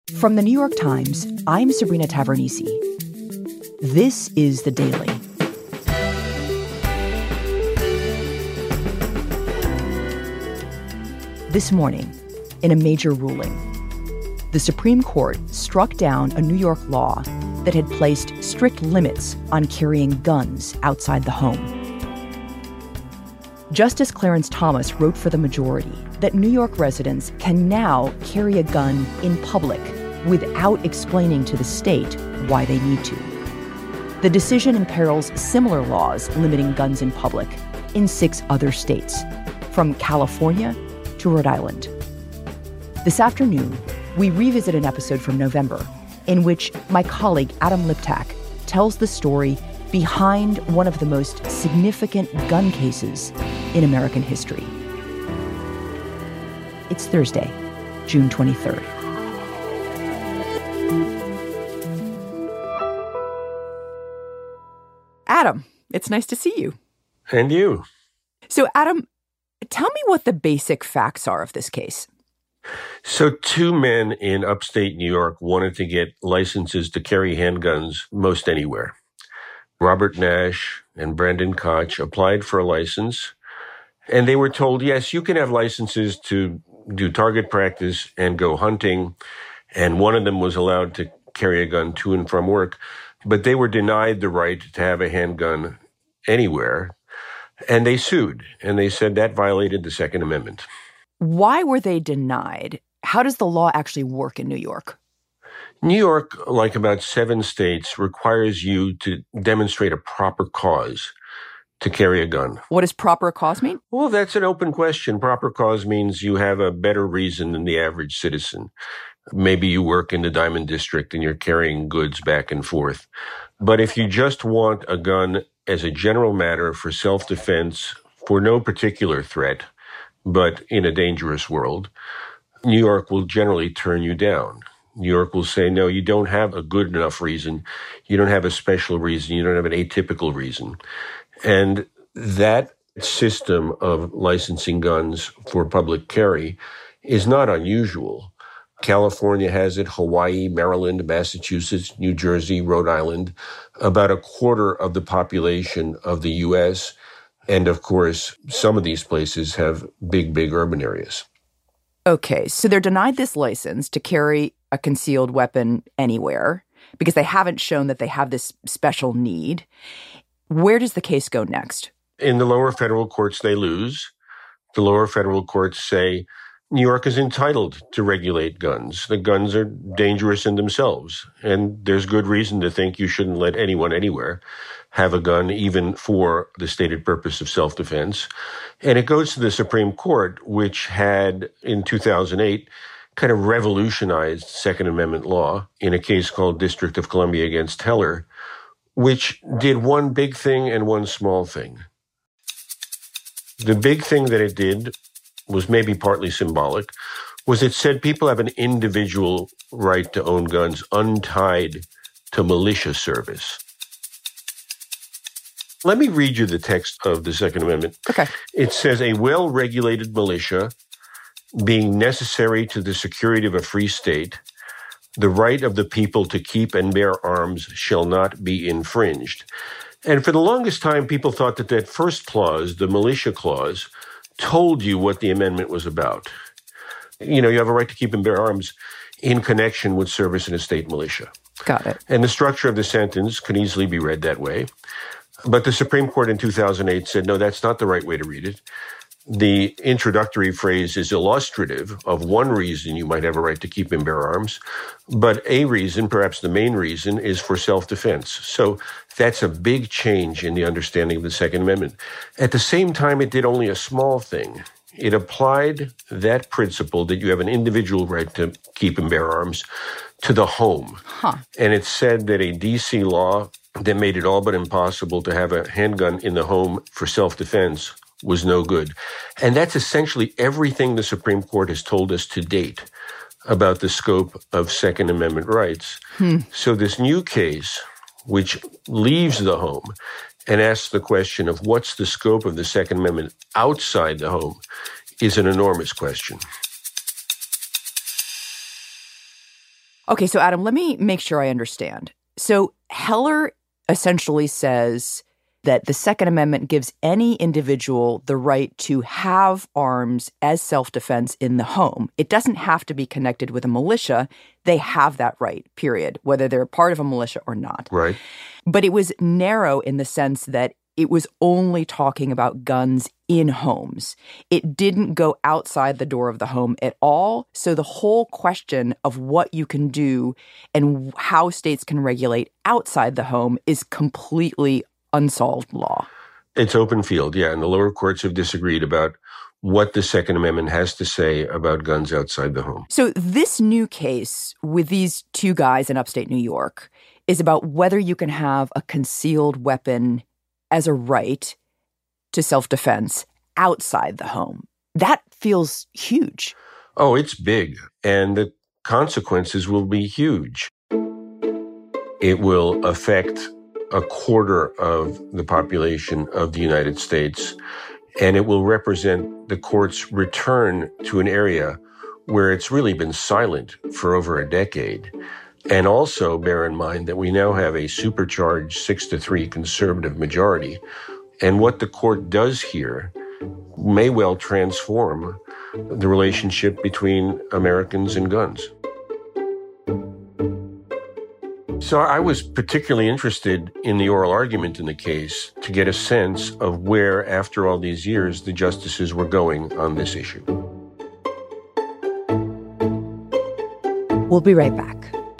From the New York Times, I'm Sabrina Tavernise. This is The Daily. This morning, in a major ruling, the Supreme Court struck down a New York law that had placed strict limits on carrying guns outside the home. Justice Clarence Thomas wrote for the majority that New York residents can now carry a gun in public without explaining to the state why they need to. The decision imperils similar laws limiting guns in public in 6 other states, from California to Rhode Island. This afternoon, we revisit an episode from November in which my colleague Adam Liptak tells the story behind one of the most significant gun cases in American history. It's Thursday, June 23rd. Adam, it's nice to see you. And you. So, Adam, tell me what the basic facts are of this case. So 2 men in upstate New York wanted to get licenses to carry handguns most anywhere. Robert Nash and Brandon Koch applied for a license, and they were told, yes, you can have licenses to do target practice and go hunting, and one of them was allowed to carry a gun to and from work, but they were denied the right to have a handgun anywhere, and they sued, and they said that violated the Second Amendment. Why were they denied? How does the law actually work in New York? New York, like about 7 states, requires you to demonstrate a proper cause to carry a gun. What does proper cause mean? Well, that's an open question. Proper cause means you have a better reason than the average citizen. Maybe you work in the Diamond District and you're carrying goods back and forth. But if you just want a gun as a general matter for self-defense, for no particular threat, but in a dangerous world, New York will generally turn you down. New York will say, no, you don't have a good enough reason. You don't have a special reason. You don't have an atypical reason. And that system of licensing guns for public carry is not unusual. California has it, Hawaii, Maryland, Massachusetts, New Jersey, Rhode Island, about a quarter of the population of the U.S., and of course, some of these places have big urban areas. Okay, so they're denied this license to carry a concealed weapon anywhere because they haven't shown that they have this special need. Where does the case go next? In the lower federal courts, they lose. The lower federal courts say New York is entitled to regulate guns. The guns are dangerous in themselves, and there's good reason to think you shouldn't let anyone anywhere have a gun, even for the stated purpose of self-defense. And it goes to the Supreme Court, which had, in 2008, kind of revolutionized Second Amendment law in a case called District of Columbia against Heller, which did one big thing and one small thing. The big thing that it did was maybe partly symbolic, was it said people have an individual right to own guns untied to militia service. Let me read you the text of the Second Amendment. Okay. It says, a well-regulated militia being necessary to the security of a free state, the right of the people to keep and bear arms shall not be infringed. And for the longest time, people thought that that first clause, the militia clause, told you what the amendment was about. You know, you have a right to keep and bear arms in connection with service in a state militia. Got it. And the structure of the sentence can easily be read that way. But the Supreme Court in 2008 said, no, that's not the right way to read it. The introductory phrase is illustrative of one reason you might have a right to keep and bear arms, but a reason, perhaps the main reason, is for self-defense. So that's a big change in the understanding of the Second Amendment. At the same time, it did only a small thing. It applied that principle that you have an individual right to keep and bear arms to the home. And it said that a D.C. law that made it all but impossible to have a handgun in the home for self-defense was no good. And that's essentially everything the Supreme Court has told us to date about the scope of Second Amendment rights. So this new case, which leaves the home and asks the question of what's the scope of the Second Amendment outside the home, is an enormous question. Okay, so Adam, let me make sure I understand. So Heller essentially says that the Second Amendment gives any individual the right to have arms as self-defense in the home. It doesn't have to be connected with a militia. They have that right, period, whether they're part of a militia or not. Right. But it was narrow in the sense that it was only talking about guns in homes. It didn't go outside the door of the home at all. So the whole question of what you can do and how states can regulate outside the home is completely unsolved law. It's open field, yeah. And the lower courts have disagreed about what the Second Amendment has to say about guns outside the home. So this new case with these two guys in upstate New York is about whether you can have a concealed weapon as a right to self-defense outside the home. That feels huge. Oh, it's big. And the consequences will be huge. It will affect a quarter of the population of the United States, and it will represent the court's return to an area where it's really been silent for over a decade. And also bear in mind that we now have a supercharged 6-3 conservative majority. And what the court does here may well transform the relationship between Americans and guns. So I was particularly interested in the oral argument in the case to get a sense of where, after all these years, the justices were going on this issue. We'll be right back.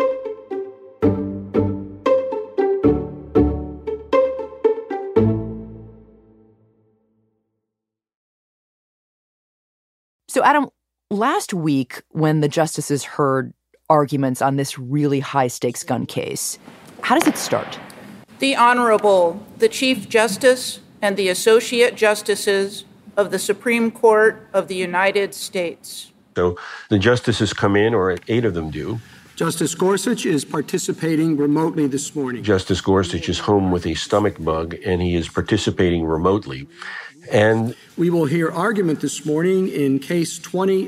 So, Adam, last week when the justices heard arguments on this really high-stakes gun case, how does it start? The Honorable, the Chief Justice and the Associate Justices of the Supreme Court of the United States. So the justices come in, or 8 of them do. Justice Gorsuch is participating remotely this morning. Justice Gorsuch is home with a stomach bug, and he is participating remotely. And we will hear argument this morning in Case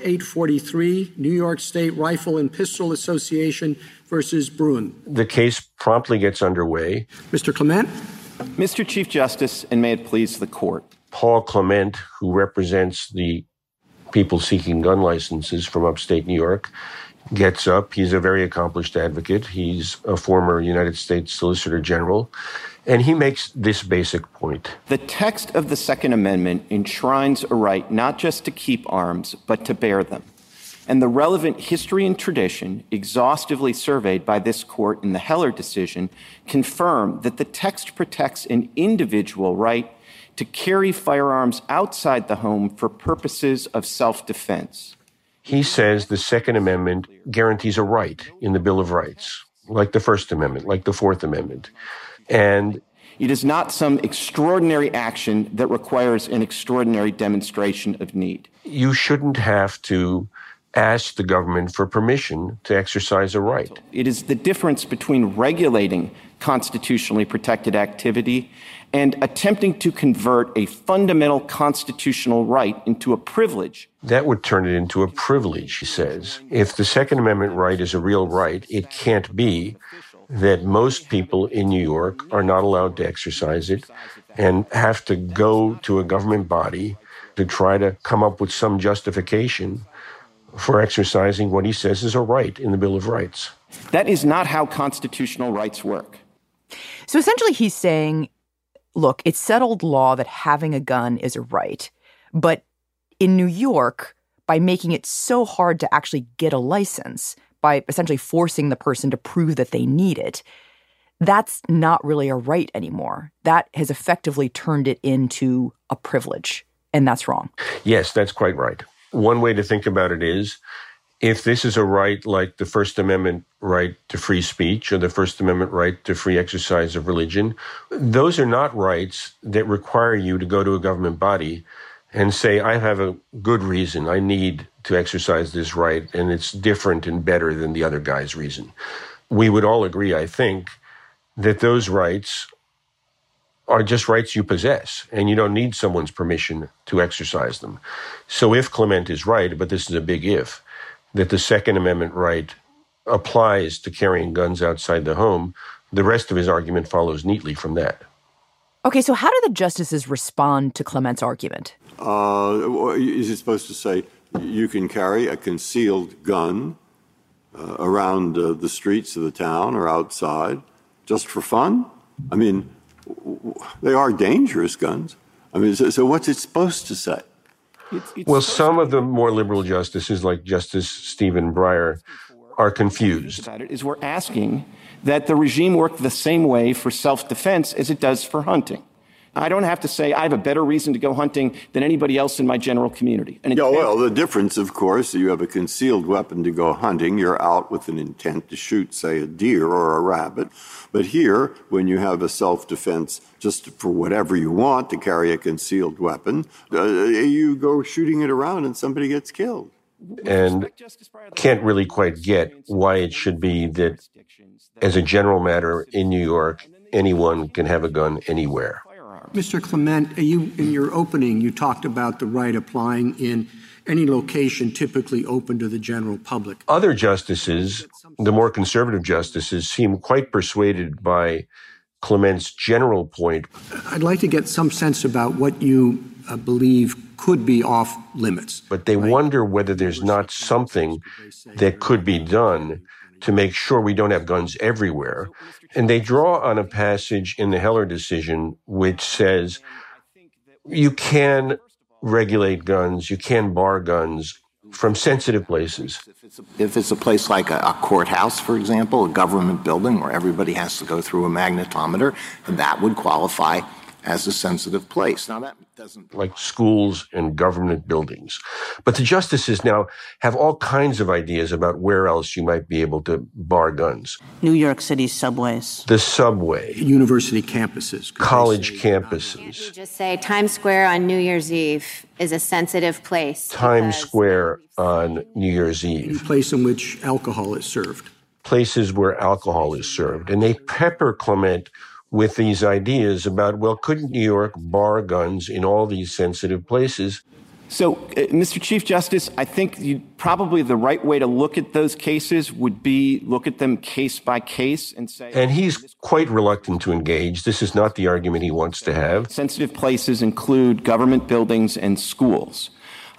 2843, New York State Rifle and Pistol Association versus Bruen. The case promptly gets underway. Mr. Clement. Mr. Chief Justice, and may it please the court. Paul Clement, who represents the people seeking gun licenses from upstate New York, gets up. He's a very accomplished advocate. He's a former United States Solicitor General. And he makes this basic point. The text of the Second Amendment enshrines a right not just to keep arms, but to bear them. And the relevant history and tradition, exhaustively surveyed by this court in the Heller decision, confirm that the text protects an individual right to carry firearms outside the home for purposes of self-defense. He says the Second Amendment guarantees a right in the Bill of Rights, like the First Amendment, like the Fourth Amendment. And it is not some extraordinary action that requires an extraordinary demonstration of need. You shouldn't have to ask the government for permission to exercise a right. It is the difference between regulating constitutionally protected activity and attempting to convert a fundamental constitutional right into a privilege. That would turn it into a privilege, he says. If the Second Amendment right is a real right, it can't be that most people in New York are not allowed to exercise it and have to go to a government body to try to come up with some justification for exercising what he says is a right in the Bill of Rights. That is not how constitutional rights work. So essentially he's saying, look, it's settled law that having a gun is a right. But in New York, by making it so hard to actually get a license, by essentially forcing the person to prove that they need it, that's not really a right anymore. That has effectively turned it into a privilege, and that's wrong. Yes, that's quite right. One way to think about it is, if this is a right like the First Amendment right to free speech or the First Amendment right to free exercise of religion, those are not rights that require you to go to a government body and say, I have a good reason, I need to exercise this right, and it's different and better than the other guy's reason. We would all agree, I think, that those rights are just rights you possess, and you don't need someone's permission to exercise them. So if Clement is right, but this is a big if, that the Second Amendment right applies to carrying guns outside the home, the rest of his argument follows neatly from that. Okay, so how do the justices respond to Clement's argument? Is it supposed to say you can carry a concealed gun around the streets of the town or outside just for fun? I mean, they are dangerous guns. I mean, so what's it supposed to say? Well, some of the more liberal justices, like Justice Stephen Breyer, are confused. Is we're asking that the regime work the same way for self-defense as it does for hunting. I don't have to say I have a better reason to go hunting than anybody else in my general community. Well, the difference, of course, you have a concealed weapon to go hunting. You're out with an intent to shoot, say, a deer or a rabbit. But here, when you have a self-defense just for whatever you want to carry a concealed weapon, you go shooting it around and somebody gets killed. And can't really quite get why it should be that, as a general matter in New York, anyone can have a gun anywhere. Mr. Clement, in your opening, you talked about the right applying in any location typically open to the general public. Other justices, the more conservative justices, seem quite persuaded by Clement's general point. I'd like to get some sense about what you believe could be off limits. But they wonder whether there's not something that could be done to make sure we don't have guns everywhere. And they draw on a passage in the Heller decision which says you can regulate guns, you can bar guns from sensitive places. If it's a place like a courthouse, for example, a government building where everybody has to go through a magnetometer, that would qualify as a sensitive place. Now, that doesn't... Like schools and government buildings. But the justices now have all kinds of ideas about where else you might be able to bar guns. New York City subways. The subway. University campuses. College campuses. Can't we just say Times Square on New Year's Eve is a sensitive place? Times Square on New Year's Eve. Any place in which alcohol is served. Places where alcohol is served. And they pepper Clement with these ideas about, well, couldn't New York bar guns in all these sensitive places? So, Mr. Chief Justice, I think probably the right way to look at those cases would be look at them case by case and say... And he's quite reluctant to engage. This is not the argument he wants to have. Sensitive places include government buildings and schools.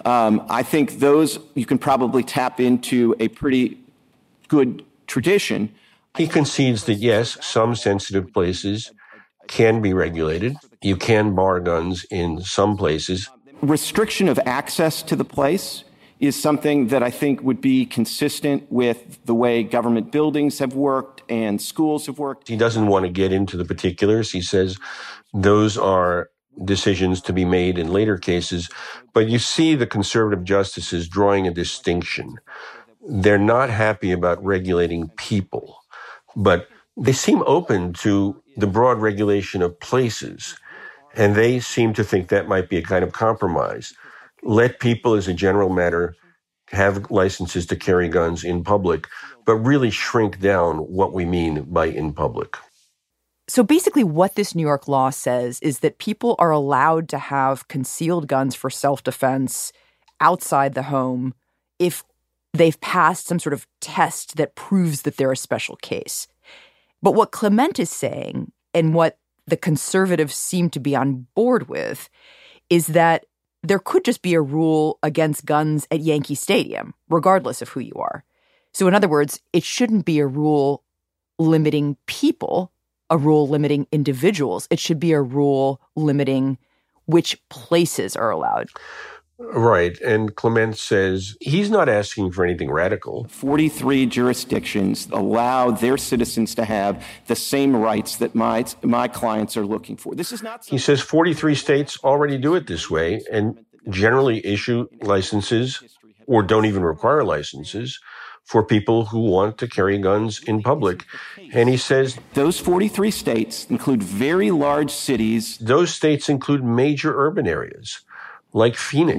I think those you can probably tap into a pretty good tradition. He concedes that, yes, some sensitive places can be regulated. You can bar guns in some places. Restriction of access to the place is something that I think would be consistent with the way government buildings have worked and schools have worked. He doesn't want to get into the particulars. He says those are decisions to be made in later cases. But you see the conservative justices drawing a distinction. They're not happy about regulating people, but they seem open to the broad regulation of places. And they seem to think that might be a kind of compromise. Let people, as a general matter, have licenses to carry guns in public, but really shrink down what we mean by in public. So basically what this New York law says is that people are allowed to have concealed guns for self-defense outside the home if they've passed some sort of test that proves that they're a special case. But what Clement is saying, and what the conservatives seem to be on board with, is that there could just be a rule against guns at Yankee Stadium, regardless of who you are. So in other words, it shouldn't be a rule limiting people, a rule limiting individuals. It should be a rule limiting which places are allowed. Right. And Clement says he's not asking for anything radical. 43 jurisdictions allow their citizens to have the same rights that my clients are looking for. This is not... He says 43 states already do it this way and generally issue licenses or don't even require licenses for people who want to carry guns in public. And he says... Those 43 states include very large cities. Those states include major urban areas. Like Phoenix.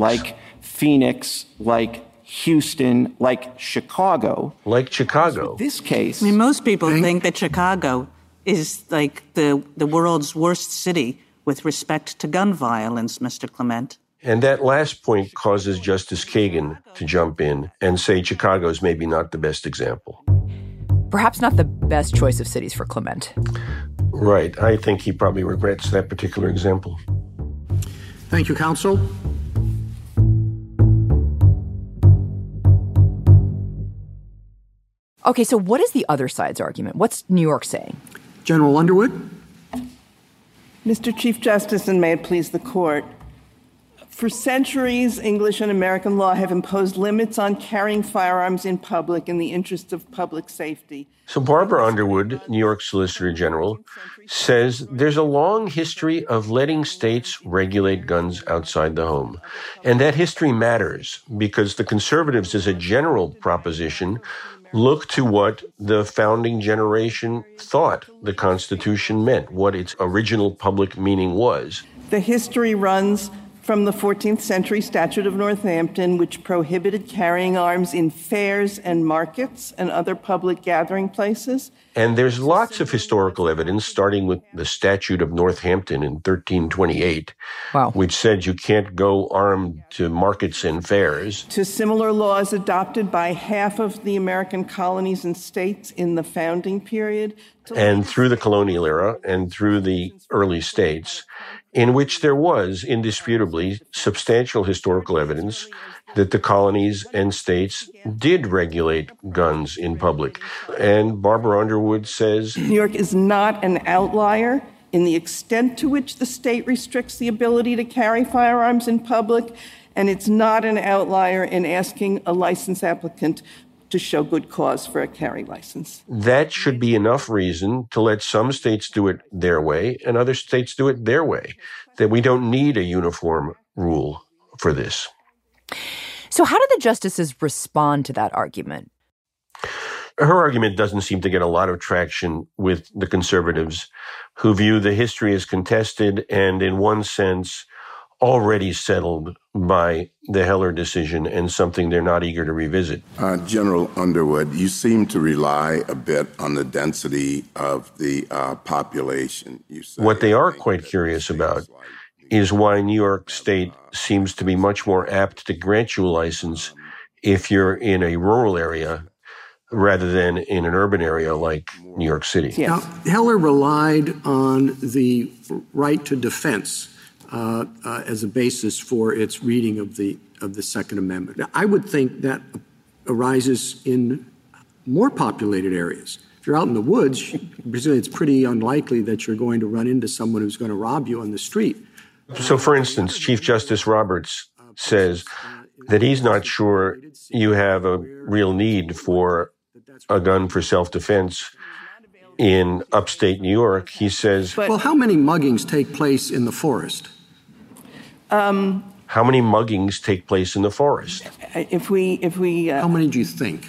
Like Houston, like Chicago. Like Chicago. In this case... I mean, most people think that Chicago is like the world's worst city with respect to gun violence, Mr. Clement. And that last point causes Justice Kagan to jump in and say Chicago's maybe not the best example. Perhaps not the best choice of cities for Clement. Right. I think he probably regrets that particular example. Thank you, counsel. Okay, so what is the other side's argument? What's New York saying? General Underwood? Mr. Chief Justice, and may it please the Court, for centuries, English and American law have imposed limits on carrying firearms in public in the interest of public safety. So Barbara Underwood, New York Solicitor General, says there's a long history of letting states regulate guns outside the home. And that history matters because the conservatives, as a general proposition, look to what the founding generation thought the Constitution meant, what its original public meaning was. The history runs from the 14th century Statute of Northampton, which prohibited carrying arms in fairs and markets and other public gathering places. And there's lots of historical evidence, starting with the Statute of Northampton in 1328, which said you can't go armed to markets and fairs. To similar laws adopted by half of the American colonies and states in the founding period. And through the colonial era and through the early states, in which there was indisputably substantial historical evidence that the colonies and states did regulate guns in public. And Barbara Underwood says New York is not an outlier in the extent to which the state restricts the ability to carry firearms in public, and it's not an outlier in asking a license applicant to show good cause for a carry license. That should be enough reason to let some states do it their way and other states do it their way, that we don't need a uniform rule for this. So how do the justices respond to that argument? Her argument doesn't seem to get a lot of traction with the conservatives, who view the history as contested and, in one sense, already settled by the Heller decision and something they're not eager to revisit. General Underwood, you seem to rely a bit on the density of the population. What they are quite curious about is why New York State seems to be much more apt to grant you a license if you're in a rural area rather than in an urban area like New York City. Now, Heller relied on the right to defense as a basis for its reading of the Second Amendment. Now, I would think that arises in more populated areas. If you're out in the woods, it's pretty unlikely that you're going to run into someone who's going to rob you on the street. So, for instance, Chief Justice Roberts says that he's not sure you have a real need for a gun for self-defense in upstate New York. He says, well, how many muggings take place in the forest? How many muggings take place in the forest? If we how many do you think?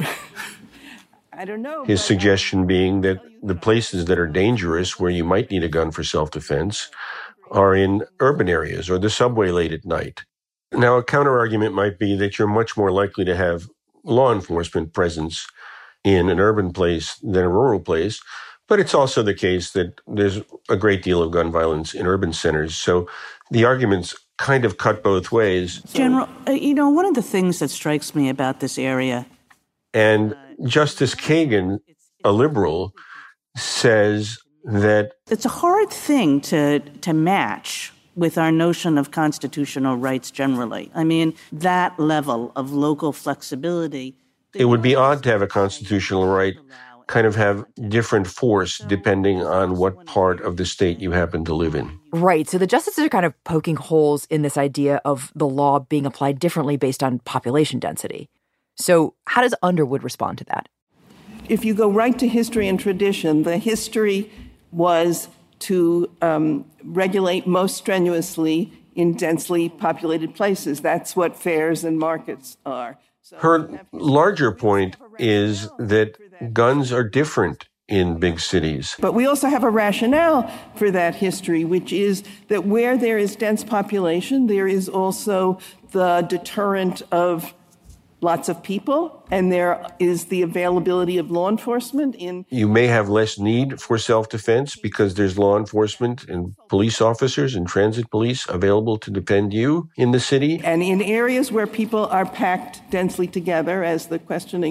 I don't know. His suggestion being that the places that are dangerous, where you might need a gun for self-defense, are in urban areas or the subway late at night. Now, a counter-argument might be that you're much more likely to have law enforcement presence in an urban place than a rural place. But it's also the case that there's a great deal of gun violence in urban centers. So the arguments kind of cut both ways. General, one of the things that strikes me about this area. And Justice Kagan, a liberal, says that it's a hard thing to match with our notion of constitutional rights generally. I mean, that level of local flexibility. It would be odd to have a constitutional right kind of have different force depending on what part of the state you happen to live in. Right. So the justices are kind of poking holes in this idea of the law being applied differently based on population density. So how does Underwood respond to that? If you go right to history and tradition, the history was to regulate most strenuously in densely populated places. That's what fairs and markets are. Her larger point is that guns are different in big cities. But we also have a rationale for that history, which is that where there is dense population, there is also the deterrent of lots of people, and there is the availability of law enforcement You may have less need for self-defense because there's law enforcement and police officers and transit police available to defend you in the city. And in areas where people are packed densely together, as the questioning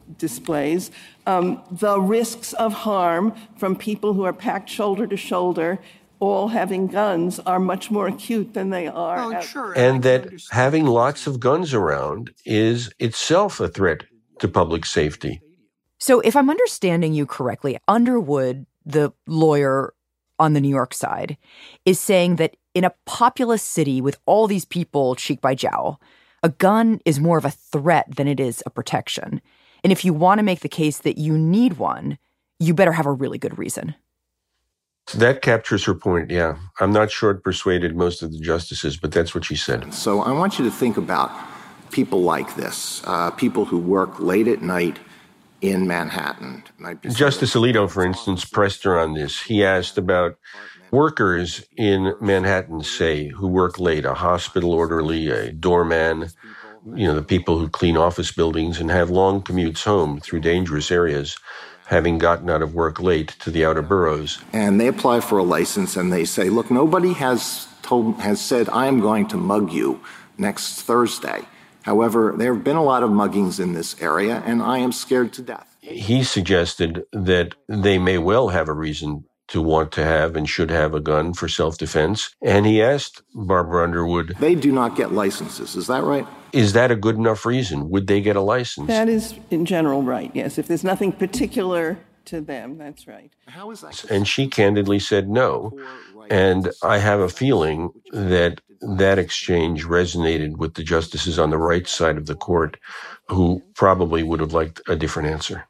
displays, the risks of harm from people who are packed shoulder to shoulder, all having guns, are much more acute than they are. And that having lots of guns around is itself a threat to public safety. So if I'm understanding you correctly, Underwood, the lawyer on the New York side, is saying that in a populous city with all these people cheek by jowl, a gun is more of a threat than it is a protection. And if you want to make the case that you need one, you better have a really good reason. That captures her point, yeah. I'm not sure it persuaded most of the justices, but that's what she said. So I want you to think about people like this, people who work late at night in Manhattan. Justice Alito, for instance, pressed her on this. He asked about workers in Manhattan, say, who work late, a hospital orderly, a doorman, the people who clean office buildings and have long commutes home through dangerous areas, having gotten out of work late to the outer boroughs. And they apply for a license and they say, look, nobody has said, I am going to mug you next Thursday. However, there have been a lot of muggings in this area, and I am scared to death. He suggested that they may well have a reason to want to have and should have a gun for self-defense. And he asked Barbara Underwood, they do not get licenses, is that right? Is that a good enough reason? Would they get a license? That is, in general, right, yes. If there's nothing particular to them, that's right. How is that? And she candidly said no. And I have a feeling that that exchange resonated with the justices on the right side of the court, who probably would have liked a different answer.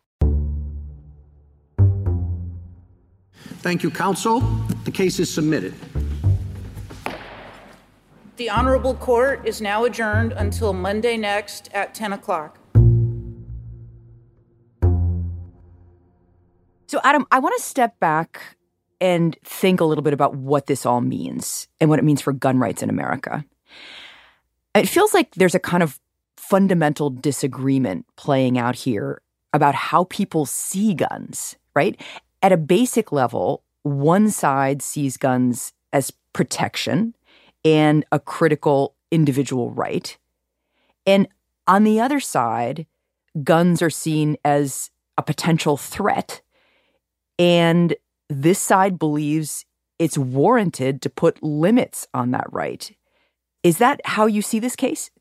Thank you, counsel. The case is submitted. The Honorable Court is now adjourned until Monday next at 10 o'clock. So, Adam, I want to step back and think a little bit about what this all means and what it means for gun rights in America. It feels like there's a kind of fundamental disagreement playing out here about how people see guns, right? At a basic level, one side sees guns as protection and a critical individual right. And on the other side, guns are seen as a potential threat. And this side believes it's warranted to put limits on that right. Is that how you see this case?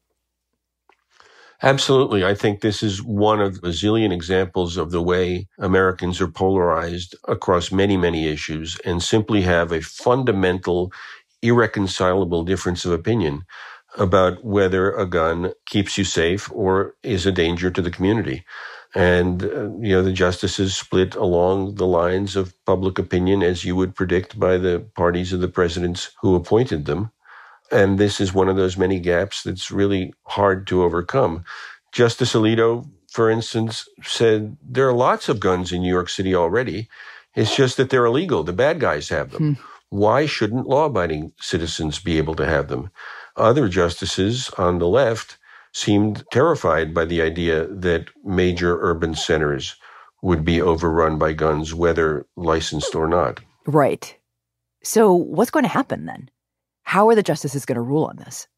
Absolutely. I think this is one of a zillion examples of the way Americans are polarized across many, many issues and simply have a fundamental, irreconcilable difference of opinion about whether a gun keeps you safe or is a danger to the community. And, the justices split along the lines of public opinion, as you would predict by the parties of the presidents who appointed them. And this is one of those many gaps that's really hard to overcome. Justice Alito, for instance, said there are lots of guns in New York City already. It's just that they're illegal. The bad guys have them. Why shouldn't law-abiding citizens be able to have them? Other justices on the left seemed terrified by the idea that major urban centers would be overrun by guns, whether licensed or not. Right. So what's going to happen then? How are the justices going to rule on this?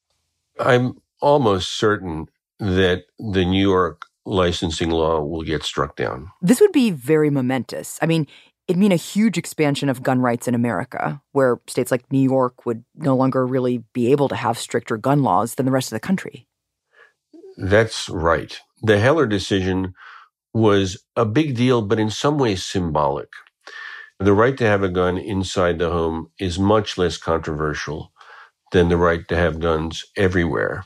I'm almost certain that the New York licensing law will get struck down. This would be very momentous. I mean, it'd mean a huge expansion of gun rights in America, where states like New York would no longer really be able to have stricter gun laws than the rest of the country. That's right. The Heller decision was a big deal, but in some ways symbolic. The right to have a gun inside the home is much less controversial than the right to have guns everywhere.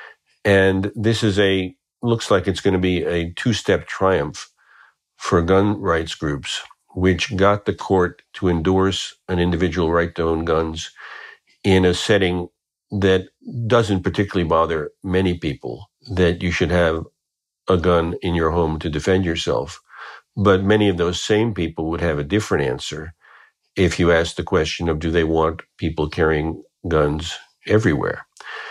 And this is looks like it's going to be a two-step triumph for gun rights groups, which got the court to endorse an individual right to own guns in a setting that doesn't particularly bother many people, that you should have a gun in your home to defend yourself. But many of those same people would have a different answer if you asked the question of, do they want people carrying guns everywhere?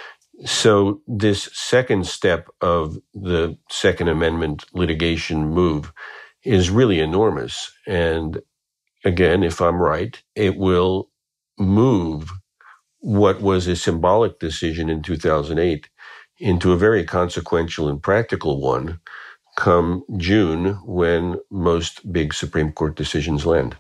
So this second step of the Second Amendment litigation move is really enormous. And again, if I'm right, it will move what was a symbolic decision in 2008 into a very consequential and practical one come June when most big Supreme Court decisions land.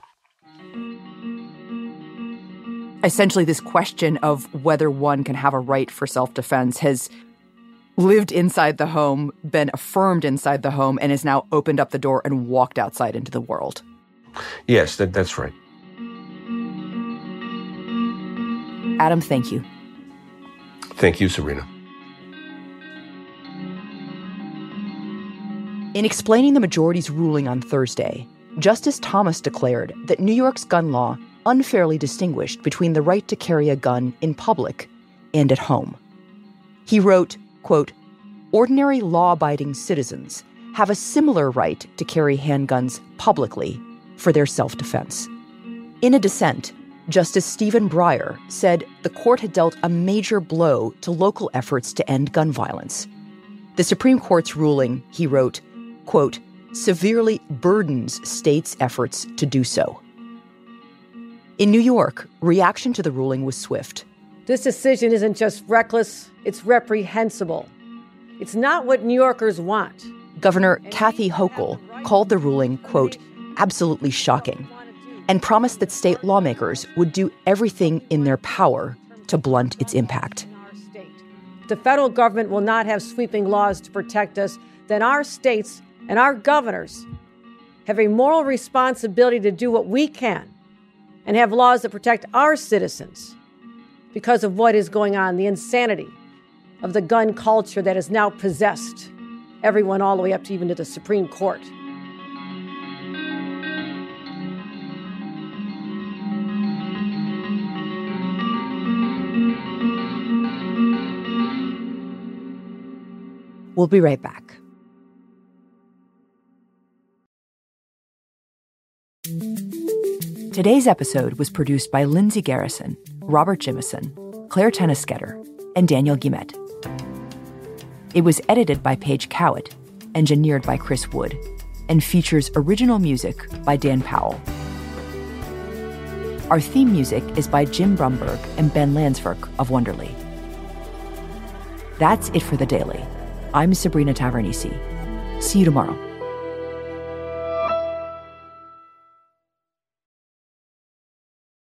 Essentially, this question of whether one can have a right for self-defense has lived inside the home, been affirmed inside the home, and has now opened up the door and walked outside into the world. Yes, that's right. Adam, thank you. Thank you, Sabrina. In explaining the majority's ruling on Thursday, Justice Thomas declared that New York's gun law unfairly distinguished between the right to carry a gun in public and at home. He wrote, quote, "Ordinary law-abiding citizens have a similar right to carry handguns publicly for their self-defense." In a dissent, Justice Stephen Breyer said the court had dealt a major blow to local efforts to end gun violence. The Supreme Court's ruling, he wrote, quote, "severely burdens states' efforts to do so." In New York, reaction to the ruling was swift. This decision isn't just reckless, it's reprehensible. It's not what New Yorkers want. Governor Kathy Hochul called the ruling, quote, "absolutely shocking," and promised that state lawmakers would do everything in their power to blunt its impact. If the federal government will not have sweeping laws to protect us, then our states and our governors have a moral responsibility to do what we can and have laws that protect our citizens because of what is going on, the insanity of the gun culture that has now possessed everyone all the way up to even to the Supreme Court. We'll be right back. Today's episode was produced by Lindsay Garrison, Robert Jimison, Claire Tennisketter, and Daniel Guillemette. It was edited by Paige Cowett, engineered by Chris Wood, and features original music by Dan Powell. Our theme music is by Jim Brumberg and Ben Landsverk of Wonderly. That's it for The Daily. I'm Sabrina Tavernise. See you tomorrow.